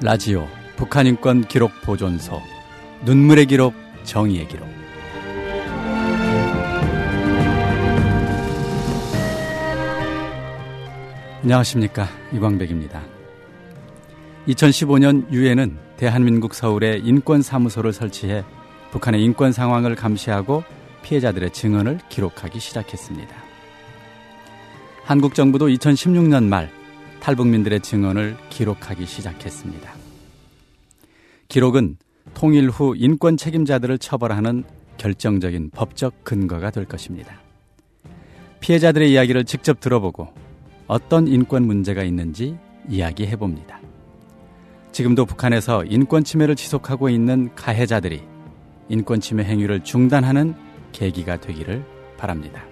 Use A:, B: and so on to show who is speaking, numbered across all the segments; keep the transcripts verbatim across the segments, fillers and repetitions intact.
A: 라지오 북한인권 기록 보존소 눈물의 기록 정의의 기록. 안녕하십니까, 이광백입니다. 이천십오 년 유엔은 대한민국 서울에 인권사무소를 설치해 북한의 인권 상황을 감시하고 피해자들의 증언을 기록하기 시작했습니다. 한국 정부도 이천십육 년 말 탈북민들의 증언을 기록하기 시작했습니다. 기록은 통일 후 인권 책임자들을 처벌하는 결정적인 법적 근거가 될 것입니다. 피해자들의 이야기를 직접 들어보고 어떤 인권 문제가 있는지 이야기해봅니다. 지금도 북한에서 인권 침해를 지속하고 있는 가해자들이 인권 침해 행위를 중단하는 계기가 되기를 바랍니다.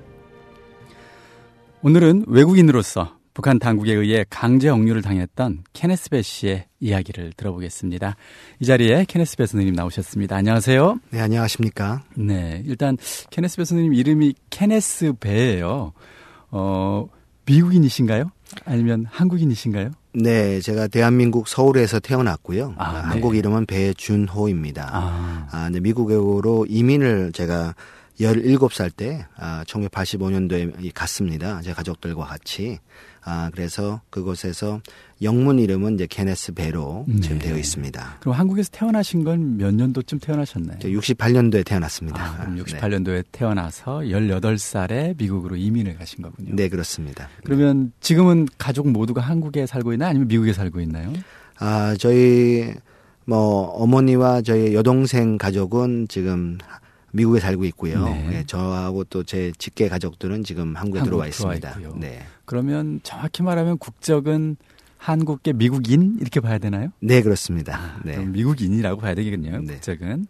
A: 오늘은 외국인으로서 북한 당국에 의해 강제 억류를 당했던 케네스 배 씨의 이야기를 들어보겠습니다. 이 자리에 케네스 배 선생님 나오셨습니다. 안녕하세요.
B: 네, 안녕하십니까.
A: 네, 일단 케네스 배 선생님 이름이 케네스 배예요. 어, 미국인이신가요? 아니면 한국인이신가요?
B: 네, 제가 대한민국 서울에서 태어났고요.
A: 아, 네.
B: 한국 이름은 배준호입니다.
A: 아,
B: 아, 네, 미국으로 이민을 제가 열일곱 살 때 아, 천구백팔십오 년도에 갔습니다. 제 가족들과 같이. 아, 그래서 그곳에서 영문 이름은 이제 케네스 배로
A: 네.
B: 지금 되어 있습니다.
A: 그럼 한국에서 태어나신 건 몇 년도쯤 태어나셨나요?
B: 저 육십팔 년도에 태어났습니다.
A: 아, 그럼 육십팔 년도에 네. 태어나서 열여덟 살에 미국으로 이민을 가신 거군요.
B: 네, 그렇습니다.
A: 그러면 지금은 가족 모두가 한국에 살고 있나요? 아니면 미국에 살고 있나요?
B: 아, 저희 뭐 어머니와 저희 여동생 가족은 지금 미국에 살고 있고요.
A: 네.
B: 네, 저하고 또 제 직계 가족들은 지금 한국에
A: 한국
B: 들어와
A: 들어와
B: 있습니다.
A: 있고요.
B: 네.
A: 그러면 정확히 말하면 국적은 한국계 미국인 이렇게 봐야 되나요?
B: 네, 그렇습니다.
A: 아,
B: 네.
A: 그럼 미국인이라고 봐야 되겠네요.
B: 네.
A: 국적은.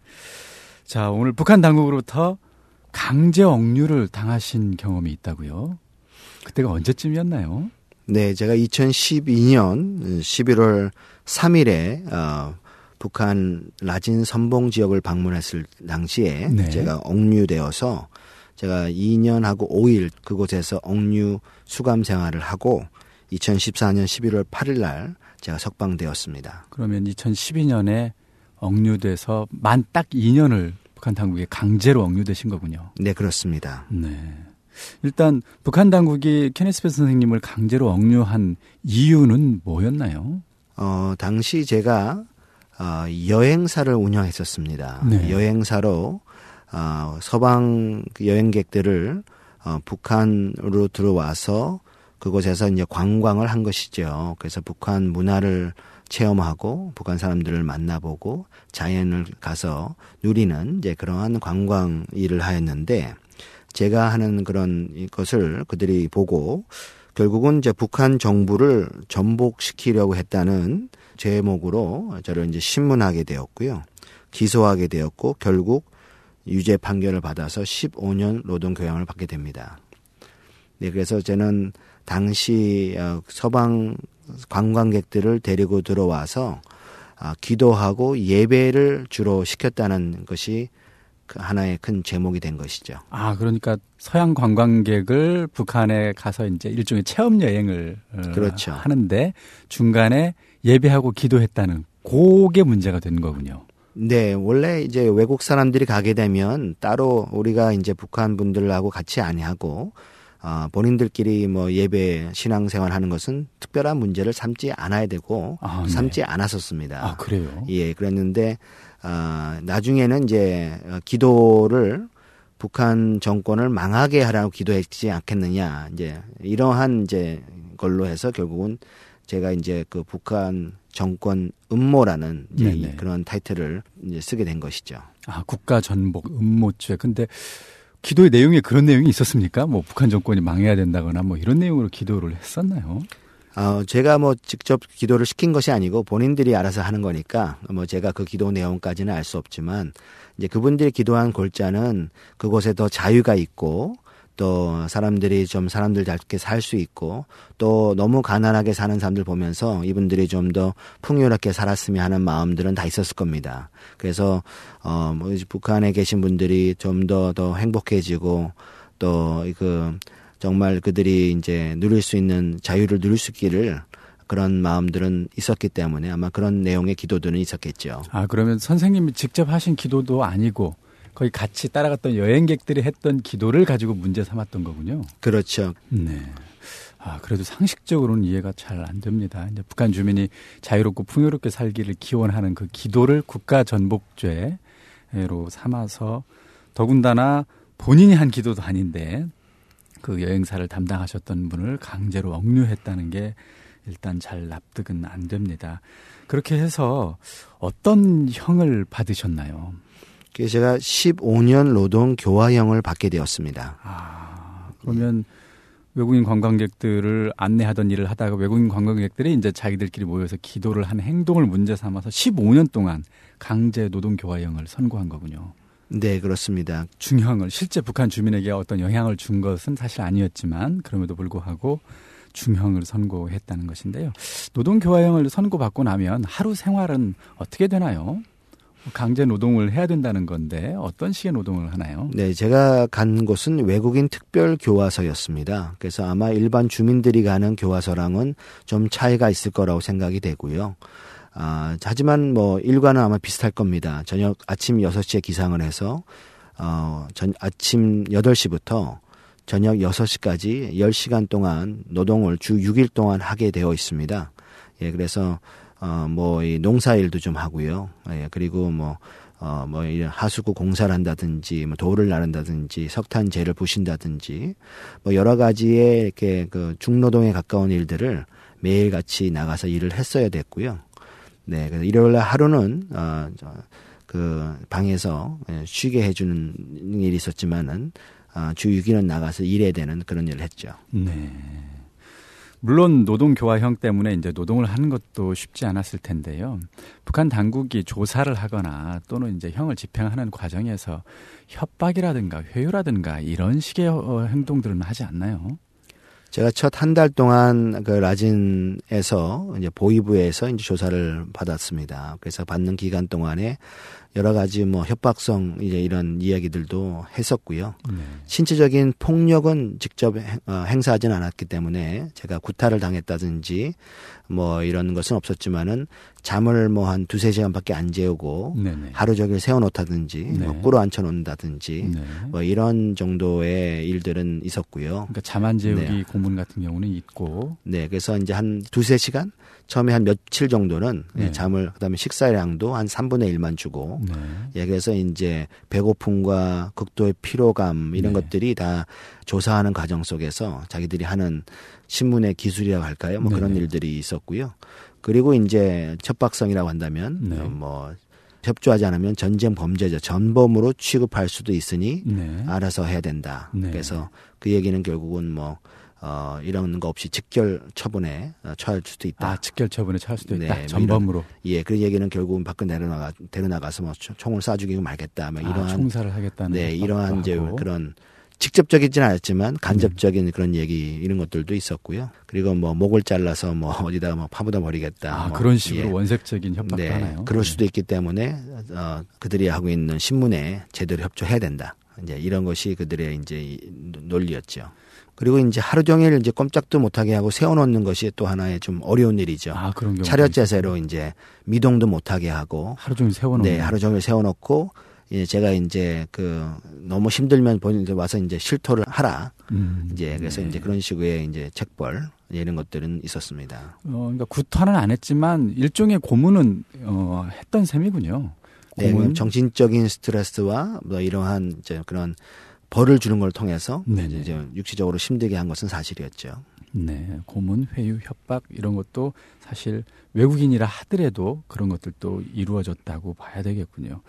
A: 자, 오늘 북한 당국으로부터 강제 억류를 당하신 경험이 있다고요? 그때가 언제쯤이었나요?
B: 네, 제가 이천십이 년 십일월 삼일에 어, 북한 라진 선봉 지역을 방문했을 당시에
A: 네.
B: 제가 억류되어서 제가 이 년하고 오 일 그곳에서 억류 수감 생활을 하고 이천십사 년 십일월 팔일 날 제가 석방되었습니다.
A: 그러면 이천십이 년에 억류돼서 만 딱 이 년을 북한 당국에 강제로 억류되신 거군요.
B: 네, 그렇습니다.
A: 네. 일단 북한 당국이 케네스 배 선생님을 강제로 억류한 이유는 뭐였나요?
B: 어, 당시 제가 어, 여행사를 운영했었습니다.
A: 네.
B: 여행사로 어, 서방 여행객들을 어, 북한으로 들어와서 그곳에서 이제 관광을 한 것이죠. 그래서 북한 문화를 체험하고 북한 사람들을 만나보고 자연을 가서 누리는 이제 그러한 관광 일을 하였는데 제가 하는 그런 것을 그들이 보고 결국은 이제 북한 정부를 전복시키려고 했다는 제목으로 저를 이제 신문하게 되었고요. 기소하게 되었고 결국 유죄 판결을 받아서 십오 년 노동교양을 받게 됩니다. 네, 그래서 저는 당시 서방 관광객들을 데리고 들어와서 기도하고 예배를 주로 시켰다는 것이 하나의 큰 제목이 된 것이죠.
A: 아, 그러니까 서양 관광객을 북한에 가서 이제 일종의 체험 여행을
B: 그렇죠.
A: 하는데 중간에 예배하고 기도했다는 그게 문제가 된 거군요.
B: 네, 원래 이제 외국 사람들이 가게 되면 따로 우리가 이제 북한 분들하고 같이 아니하고 어, 본인들끼리 뭐 예배 신앙생활 하는 것은 특별한 문제를 삼지 않아야 되고
A: 아, 네.
B: 삼지 않았었습니다.
A: 아, 그래요?
B: 예, 그랬는데 어, 나중에는 이제 기도를 북한 정권을 망하게 하라고 기도했지 않겠느냐, 이제 이러한 이제 걸로 해서 결국은 제가 이제 그 북한 정권 음모라는 이제 이 그런 타이틀을 이제 쓰게 된 것이죠.
A: 아, 국가 전복 음모죄. 근데 기도의 내용에 그런 내용이 있었습니까? 뭐 북한 정권이 망해야 된다거나 뭐 이런 내용으로 기도를 했었나요?
B: 어, 제가 뭐 직접 기도를 시킨 것이 아니고 본인들이 알아서 하는 거니까 뭐 제가 그 기도 내용까지는 알 수 없지만 이제 그분들이 기도한 골자는 그곳에 더 자유가 있고 또 사람들이 좀 사람들답게 살 수 있고 또 너무 가난하게 사는 사람들 보면서 이분들이 좀 더 풍요롭게 살았으면 하는 마음들은 다 있었을 겁니다. 그래서 어, 뭐 북한에 계신 분들이 좀 더 더 행복해지고 또 그 정말 그들이 이제 누릴 수 있는 자유를 누릴 수 있기를 그런 마음들은 있었기 때문에 아마 그런 내용의 기도들은 있었겠죠.
A: 아, 그러면 선생님이 직접 하신 기도도 아니고 거의 같이 따라갔던 여행객들이 했던 기도를 가지고 문제 삼았던 거군요.
B: 그렇죠.
A: 네. 아, 그래도 상식적으로는 이해가 잘 안 됩니다. 이제 북한 주민이 자유롭고 풍요롭게 살기를 기원하는 그 기도를 국가 전복죄로 삼아서 더군다나 본인이 한 기도도 아닌데 그 여행사를 담당하셨던 분을 강제로 억류했다는 게 일단 잘 납득은 안 됩니다. 그렇게 해서 어떤 형을 받으셨나요?
B: 그래서 제가 십오 년 노동 교화형을 받게 되었습니다.
A: 아, 그러면 네. 외국인 관광객들을 안내하던 일을 하다가 외국인 관광객들이 이제 자기들끼리 모여서 기도를 한 행동을 문제 삼아서 십오 년 동안 강제 노동 교화형을 선고한 거군요.
B: 네, 그렇습니다.
A: 중형을 실제 북한 주민에게 어떤 영향을 준 것은 사실 아니었지만 그럼에도 불구하고 중형을 선고했다는 것인데요. 노동 교화형을 선고받고 나면 하루 생활은 어떻게 되나요? 강제 노동을 해야 된다는 건데 어떤 식의 노동을 하나요?
B: 네, 제가 간 곳은 외국인 특별 교화소였습니다. 그래서 아마 일반 주민들이 가는 교화소랑은 좀 차이가 있을 거라고 생각이 되고요. 아, 하지만 뭐 일과는 아마 비슷할 겁니다. 저녁 아침 여섯 시에 기상을 해서 어, 전, 아침 여덟 시부터 저녁 여섯 시까지 열 시간 동안 노동을 주 육 일 동안 하게 되어 있습니다. 예, 그래서 어, 뭐, 이 농사일도 좀 하고요. 예, 그리고 뭐, 어, 뭐, 이런 하수구 공사를 한다든지, 뭐, 돌을 나른다든지, 석탄재를 부신다든지, 뭐, 여러 가지의 이렇게 그 중노동에 가까운 일들을 매일같이 나가서 일을 했어야 됐고요. 네, 그래서 일요일 날 하루는, 어, 그, 방에서 쉬게 해주는 일이 있었지만은, 어, 주 육 일은 나가서 일해야 되는 그런 일을 했죠.
A: 네. 물론 노동교화형 때문에 이제 노동을 하는 것도 쉽지 않았을 텐데요. 북한 당국이 조사를 하거나 또는 이제 형을 집행하는 과정에서 협박이라든가 회유라든가 이런 식의 행동들은 하지 않나요?
B: 제가 첫 한 달 동안 그 라진에서 이제 보위부에서 이제 조사를 받았습니다. 그래서 받는 기간 동안에 여러 가지 뭐 협박성 이제 이런 이야기들도 했었고요. 네. 신체적인 폭력은 직접 행사하지는 않았기 때문에 제가 구타를 당했다든지 뭐 이런 것은 없었지만은 잠을 뭐 한 두세 시간밖에 안 재우고 네네. 하루 종일 세워놓다든지 네. 뭐 꿇어 앉혀놓는다든지 네. 뭐 이런 정도의 일들은 있었고요.
A: 그러니까 잠 안 재우기 네. 고문 같은 경우는 있고.
B: 네, 그래서 이제 한 두세 시간 처음에 한 며칠 정도는 네. 잠을 그다음에 식사량도 한 삼분의 일만 주고 네. 예, 그래서 이제 배고픔과 극도의 피로감 이런 네. 것들이 다 조사하는 과정 속에서 자기들이 하는 신문의 기술이라고 할까요? 뭐 네. 그런 일들이 있었고요. 그리고 이제 협박성이라고 한다면 네. 뭐 협조하지 않으면 전쟁 범죄자 전범으로 취급할 수도 있으니 네. 알아서 해야 된다. 네. 그래서 그 얘기는 결국은 뭐 어, 이런 거 없이 직결 처분에 처할 수도 있다.
A: 아, 직결 처분에 처할 수도 있다. 네, 전범으로.
B: 이런, 예, 그 얘기는 결국은 밖에 내려나가 데려나가서 뭐 총을 쏴 죽이고 말겠다. 뭐 이러한
A: 아, 총살을 하겠다는.
B: 네, 이러한 이제 그런 직접적이지는 않았지만 간접적인 음. 그런 얘기 이런 것들도 있었고요. 그리고 뭐 목을 잘라서 뭐 어디다가 뭐 파묻어 버리겠다.
A: 아,
B: 뭐
A: 그런 식으로 예. 원색적인 협박도
B: 네,
A: 하나요?
B: 그럴 수도 있기 때문에 어, 그들이 하고 있는 신문에 제대로 협조해야 된다. 이제 이런 것이 그들의 이제 논리였죠. 그리고 이제 하루 종일 이제 꼼짝도 못하게 하고 세워놓는 것이 또 하나의 좀 어려운 일이죠.
A: 아, 그런 경우.
B: 차렷 자세로 이제 미동도 못하게 하고.
A: 하루 종일 세워놓는.
B: 네, 하루 종일 세워놓고, 이제 제가 이제 그 너무 힘들면 본인 와서 이제 실토를 하라. 음, 이제 그래서 네. 이제 그런 식의 이제 책벌 이런 것들은 있었습니다.
A: 어, 그러니까 구타는 안 했지만 일종의 고문은 어, 했던 셈이군요.
B: 고문. 네, 정신적인 스트레스와 뭐 이러한 이제 그런 벌을 주는 걸 통해서 네네. 이제 육체적으로 힘들게 한 것은 사실이었죠.
A: 네, 고문, 회유, 협박 이런 것도 사실 외국인이라 하더라도 그런 것들도 이루어졌다고 봐야 되겠군요.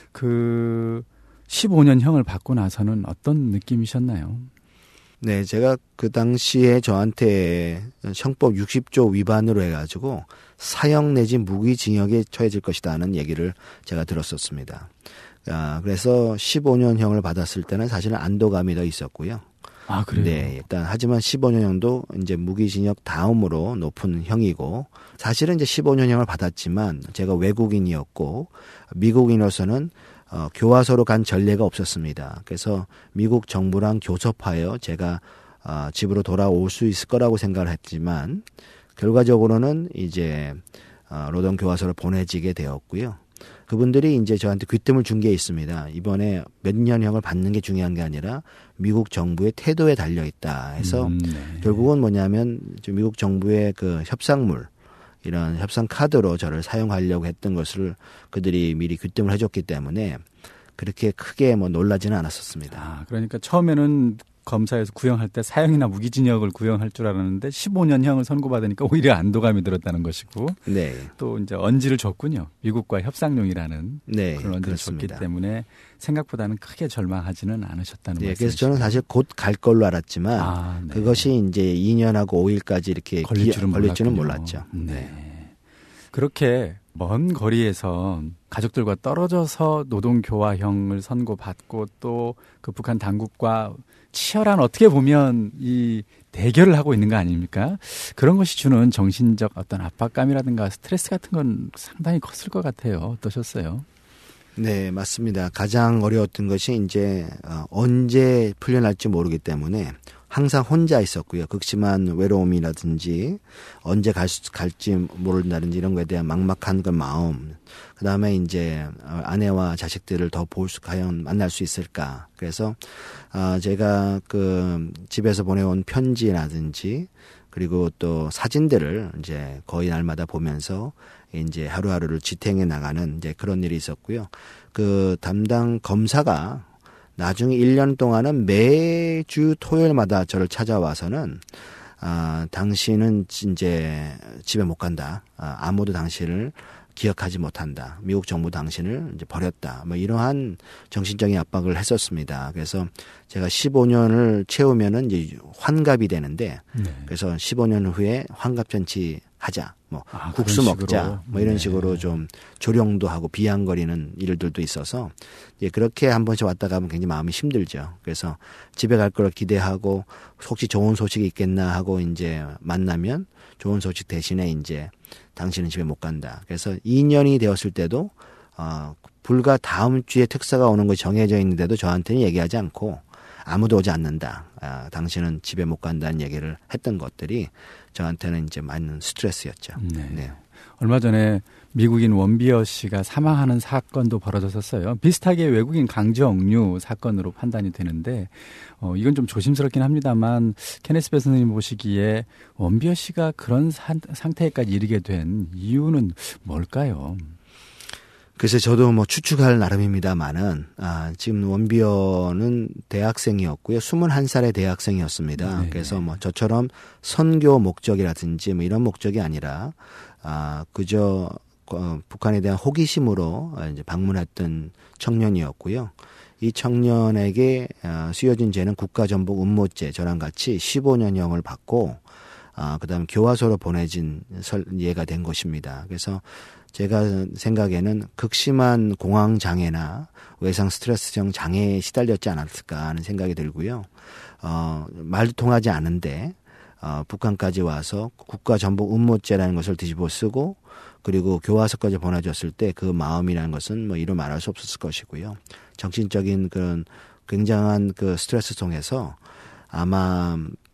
A: 그 십오 년형을 받고 나서는 어떤 느낌이셨나요?
B: 네, 제가 그 당시에 저한테 형법 육십 조 위반으로 해가지고 사형 내지 무기징역에 처해질 것이다 하는 얘기를 제가 들었었습니다. 아, 그래서 십오 년형을 받았을 때는 사실은 안도감이 더 있었고요.
A: 아, 그래요?
B: 네, 일단 하지만 십오 년형도 이제 무기징역 다음으로 높은 형이고 사실은 이제 십오 년형을 받았지만 제가 외국인이었고 미국인으로서는 어, 교화소로 간 전례가 없었습니다. 그래서 미국 정부랑 교섭하여 제가 어, 집으로 돌아올 수 있을 거라고 생각을 했지만 결과적으로는 이제 어, 노동교화소로 보내지게 되었고요. 그분들이 이제 저한테 귀뜸을 준 게 있습니다. 이번에 몇 년형을 받는 게 중요한 게 아니라 미국 정부의 태도에 달려 있다 해서
A: 음, 네.
B: 결국은 뭐냐면 미국 정부의 그 협상물 이런 협상 카드로 저를 사용하려고 했던 것을 그들이 미리 귀뜸을 해줬기 때문에 그렇게 크게 뭐 놀라지는 않았었습니다.
A: 아, 그러니까 처음에는 검사에서 구형할 때 사형이나 무기징역을 구형할 줄 알았는데 십오 년형을 선고받으니까 오히려 안도감이 들었다는 것이고
B: 네.
A: 또 이제 언지를 줬군요. 미국과 협상용이라는
B: 네,
A: 그런 언지를
B: 그렇습니다.
A: 줬기 때문에 생각보다는 크게 절망하지는 않으셨다는
B: 네,
A: 말씀이시죠.
B: 그래서 저는 사실 곧 갈 걸로 알았지만 아, 네. 그것이 이제 이 년하고 오 일까지 이렇게
A: 걸릴 줄은,
B: 걸릴 줄은 몰랐죠.
A: 네.
B: 네.
A: 그렇게 먼 거리에서 가족들과 떨어져서 노동교화형을 선고받고 또 그 북한 당국과 치열한 어떻게 보면 이 대결을 하고 있는 거 아닙니까? 그런 것이 주는 정신적 어떤 압박감이라든가 스트레스 같은 건 상당히 컸을 것 같아요. 어떠셨어요?
B: 네, 맞습니다. 가장 어려웠던 것이 이제 어, 언제 풀려날지 모르기 때문에 항상 혼자 있었고요. 극심한 외로움이라든지 언제 갈 수, 갈지 모른다든지 이런 거에 대한 막막한 그 마음. 그 다음에 이제 아내와 자식들을 더 볼 수, 과연 만날 수 있을까. 그래서 아, 제가 그 집에서 보내온 편지라든지 그리고 또 사진들을 이제 거의 날마다 보면서 이제 하루하루를 지탱해 나가는 이제 그런 일이 있었고요. 그 담당 검사가 나중에 일 년 동안은 매주 토요일마다 저를 찾아와서는 아, 당신은 이제 집에 못 간다. 아, 아무도 당신을 기억하지 못한다. 미국 정부 당신을 이제 버렸다. 뭐 이러한 정신적인 압박을 했었습니다. 그래서 제가 십오 년을 채우면은 이제 환갑이 되는데 네. 그래서 십오 년 후에 환갑잔치 하자. 뭐 아, 국수 먹자. 뭐 이런 네. 식으로 좀 조령도 하고 비양거리는 일들도 있어서 예, 그렇게 한 번씩 왔다 가면 굉장히 마음이 힘들죠. 그래서 집에 갈 걸 기대하고 혹시 좋은 소식이 있겠나 하고 이제 만나면 좋은 소식 대신에 이제 당신은 집에 못 간다. 그래서 이 년이 되었을 때도 어, 불과 다음 주에 특사가 오는 것이 정해져 있는데도 저한테는 얘기하지 않고 아무도 오지 않는다. 아, 당신은 집에 못 간다는 얘기를 했던 것들이 저한테는 이제 많은 스트레스였죠.
A: 네.
B: 네.
A: 얼마 전에 미국인 원비어 씨가 사망하는 사건도 벌어졌었어요. 비슷하게 외국인 강제 억류 사건으로 판단이 되는데 어, 이건 좀 조심스럽긴 합니다만 케네스 배 선생님 보시기에 원비어 씨가 그런 사, 상태에까지 이르게 된 이유는 뭘까요?
B: 글쎄 저도 뭐 추측할 나름입니다만은 아, 지금 원비어는 대학생이었고요. 스물한 살의 대학생이었습니다. 네네. 그래서 뭐 저처럼 선교 목적이라든지 뭐 이런 목적이 아니라 아, 그저 어, 북한에 대한 호기심으로 이제 방문했던 청년이었고요. 이 청년에게 어, 수여진 죄는 국가전복 음모죄 저랑 같이 십오 년형을 받고 아, 그다음 교화소로 보내진 예가 된 것입니다. 그래서 제가 생각에는 극심한 공황 장애나 외상 스트레스성 장애에 시달렸지 않았을까 하는 생각이 들고요. 어, 말도 통하지 않은데 어, 북한까지 와서 국가전복 음모죄라는 것을 뒤집어 쓰고 그리고 교화소까지 보내줬을 때 그 마음이라는 것은 뭐 이루 말할 수 없었을 것이고요. 정신적인 그런 굉장한 그 스트레스 속에서 아마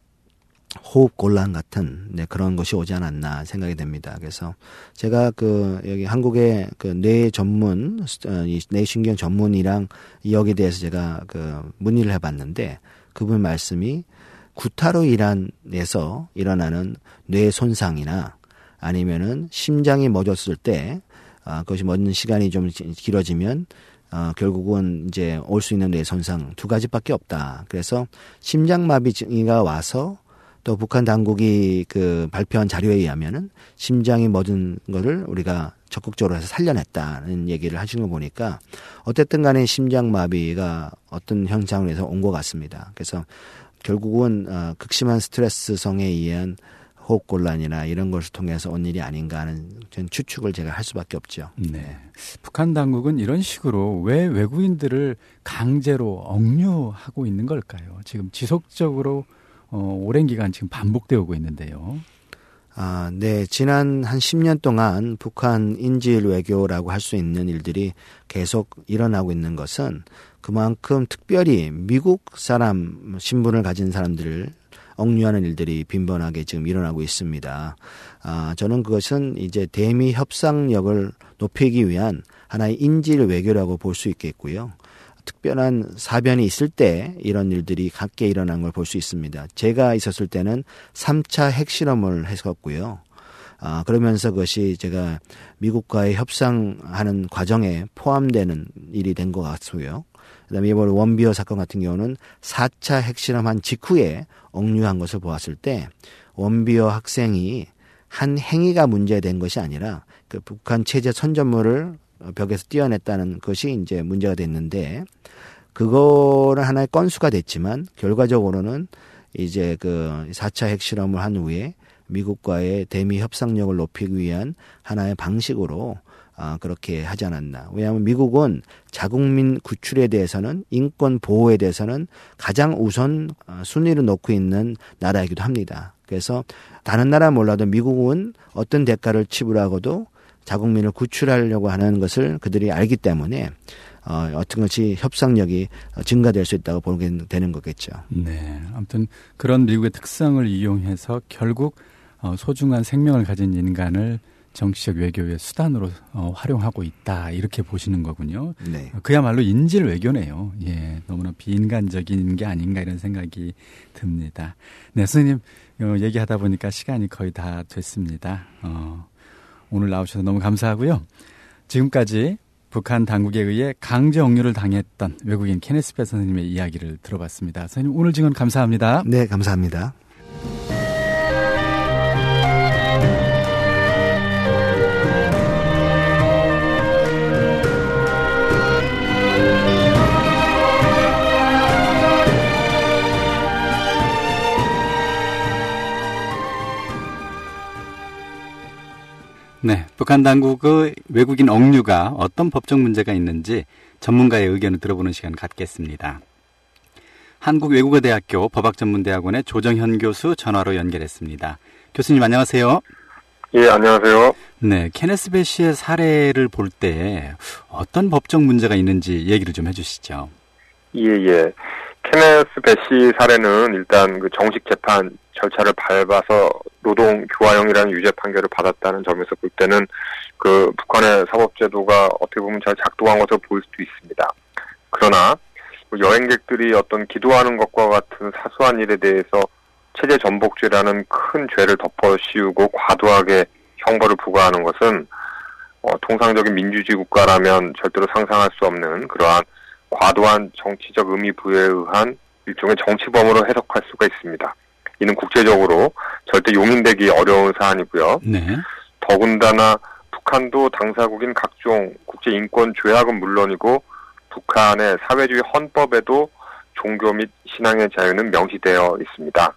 B: 호흡 곤란 같은 네, 그런 것이 오지 않았나 생각이 됩니다. 그래서 제가 그 여기 한국의 그 뇌 전문 이 뇌신경 전문이랑 여기에 대해서 제가 그 문의를 해봤는데 그분 말씀이 구타로 일환에서 일어나는 뇌 손상이나 아니면은 심장이 멎었을 때 아, 그것이 멎는 시간이 좀 길어지면 어, 결국은 이제 올 수 있는 뇌 손상 두 가지밖에 없다. 그래서 심장마비가 와서 또 북한 당국이 그 발표한 자료에 의하면은 심장이 멎은 거를 우리가 적극적으로 해서 살려냈다는 얘기를 하시는 거 보니까 어쨌든 간에 심장마비가 어떤 형상으로 해서 온 것 같습니다. 그래서 결국은 어, 극심한 스트레스성에 의한 호흡곤란이나 이런 것을 통해서 온 일이 아닌가 하는 전 추측을 제가 할 수밖에 없죠.
A: 네. 북한 당국은 이런 식으로 왜 외국인들을 강제로 억류하고 있는 걸까요? 지금 지속적으로 어, 오랜 기간 지금 반복되어 오고 있는데요.
B: 아, 네. 지난 한 십 년 동안 북한 인질 외교라고 할 수 있는 일들이 계속 일어나고 있는 것은 그만큼 특별히 미국 사람 신분을 가진 사람들을 억류하는 일들이 빈번하게 지금 일어나고 있습니다. 아, 저는 그것은 이제 대미 협상력을 높이기 위한 하나의 인질 외교라고 볼 수 있겠고요. 특별한 사변이 있을 때 이런 일들이 각계 일어난 걸 볼 수 있습니다. 제가 있었을 때는 삼 차 핵실험을 했었고요. 아, 그러면서 그것이 제가 미국과의 협상하는 과정에 포함되는 일이 된 것 같고요. 그다음에 이번 원비어 사건 같은 경우는 사 차 핵실험한 직후에 억류한 것을 보았을 때 원비어 학생이 한 행위가 문제된 것이 아니라 그 북한 체제 선전물을 벽에서 띄어냈다는 것이 이제 문제가 됐는데 그거는 하나의 건수가 됐지만 결과적으로는 이제 그 사 차 핵실험을 한 후에 미국과의 대미 협상력을 높이기 위한 하나의 방식으로 아, 그렇게 하지 않았나. 왜냐하면 미국은 자국민 구출에 대해서는 인권 보호에 대해서는 가장 우선 순위를 놓고 있는 나라이기도 합니다. 그래서 다른 나라 몰라도 미국은 어떤 대가를 치불하고도 자국민을 구출하려고 하는 것을 그들이 알기 때문에 어, 어떤 것이 협상력이 증가될 수 있다고 보게 되는 거겠죠.
A: 네, 아무튼 그런 미국의 특성을 이용해서 결국 어, 소중한 생명을 가진 인간을 정치적 외교의 수단으로 어, 활용하고 있다 이렇게 보시는 거군요.
B: 네.
A: 그야말로 인질 외교네요. 예, 너무나 비인간적인 게 아닌가 이런 생각이 듭니다. 네, 선생님 어, 얘기하다 보니까 시간이 거의 다 됐습니다. 어, 오늘 나오셔서 너무 감사하고요. 지금까지 북한 당국에 의해 강제 억류를 당했던 외국인 케네스 배 선생님의 이야기를 들어봤습니다. 선생님 오늘 증언 감사합니다.
B: 네, 감사합니다.
A: 네, 북한 당국의 외국인 억류가 어떤 법적 문제가 있는지 전문가의 의견을 들어보는 시간 갖겠습니다. 한국외국어대학교 법학전문대학원의 조정현 교수 전화로 연결했습니다. 교수님 안녕하세요.
C: 예, 안녕하세요.
A: 네, 케네스 배 씨의 사례를 볼 때 어떤 법적 문제가 있는지 얘기를 좀 해주시죠.
C: 예, 예. 케네스 배 씨 사례는 일단 그 정식 재판 절차를 밟아서 노동 교화형이라는 유죄 판결을 받았다는 점에서 볼 때는 그 북한의 사법제도가 어떻게 보면 잘 작동한 것으로 보일 수도 있습니다. 그러나 여행객들이 어떤 기도하는 것과 같은 사소한 일에 대해서 체제 전복죄라는 큰 죄를 덮어 씌우고 과도하게 형벌을 부과하는 것은 어, 통상적인 민주주의 국가라면 절대로 상상할 수 없는 그러한 과도한 정치적 의미 부여에 의한 일종의 정치범으로 해석할 수가 있습니다. 이는 국제적으로 절대 용인되기 어려운 사안이고요.
A: 네.
C: 더군다나 북한도 당사국인 각종 국제인권 조약은 물론이고 북한의 사회주의 헌법에도 종교 및 신앙의 자유는 명시되어 있습니다.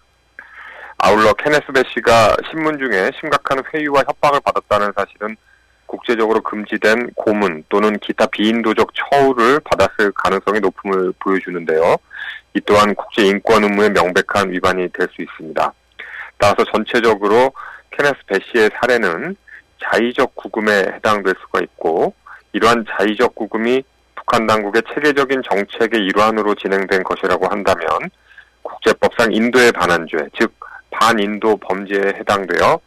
C: 아울러 케네스 배 씨가 신문 중에 심각한 회유와 협박을 받았다는 사실은 국제적으로 금지된 고문 또는 기타 비인도적 처우를 받았을 가능성이 높음을 보여주는데요. 이 또한 국제인권 의무의 명백한 위반이 될 수 있습니다. 따라서 전체적으로 케네스 배 씨의 사례는 자의적 구금에 해당될 수가 있고 이러한 자의적 구금이 북한 당국의 체계적인 정책의 일환으로 진행된 것이라고 한다면 국제법상 인도에 반한 죄, 즉 반인도 범죄에 해당되어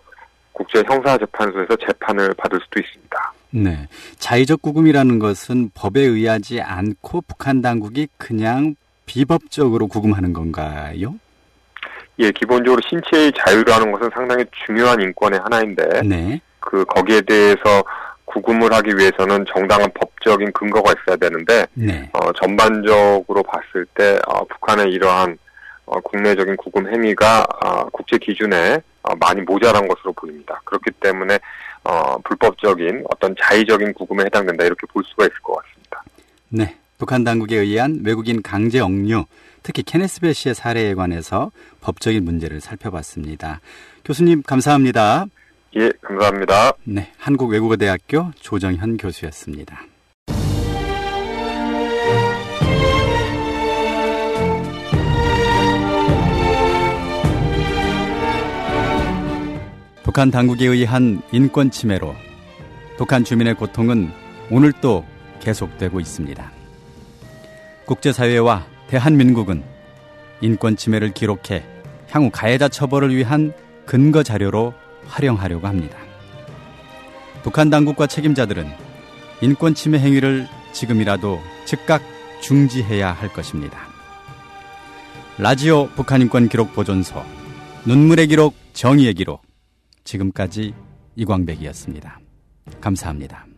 C: 국제형사재판소에서 재판을 받을 수도 있습니다.
A: 네, 자의적 구금이라는 것은 법에 의하지 않고 북한 당국이 그냥 비법적으로 구금하는 건가요?
C: 예, 기본적으로 신체의 자유라는 것은 상당히 중요한 인권의 하나인데
A: 네.
C: 그 거기에 대해서 구금을 하기 위해서는 정당한 법적인 근거가 있어야 되는데
A: 네.
C: 어, 전반적으로 봤을 때 어, 북한의 이러한 어, 국내적인 구금 행위가 어, 국제 기준에 어, 많이 모자란 것으로 보입니다. 그렇기 때문에 어, 불법적인 어떤 자의적인 구금에 해당된다 이렇게 볼 수가 있을 것 같습니다.
A: 네, 북한 당국에 의한 외국인 강제 억류, 특히 케네스 배 씨의 사례에 관해서 법적인 문제를 살펴봤습니다. 교수님 감사합니다.
C: 예, 감사합니다.
A: 네, 한국외국어대학교 조정현 교수였습니다. 북한 당국에 의한 인권 침해로 북한 주민의 고통은 오늘도 계속되고 있습니다. 국제사회와 대한민국은 인권 침해를 기록해 향후 가해자 처벌을 위한 근거 자료로 활용하려고 합니다. 북한 당국과 책임자들은 인권 침해 행위를 지금이라도 즉각 중지해야 할 것입니다. 라지오 북한인권 기록 보존소, 눈물의 기록, 정의의 기록, 지금까지 이광백이었습니다. 감사합니다.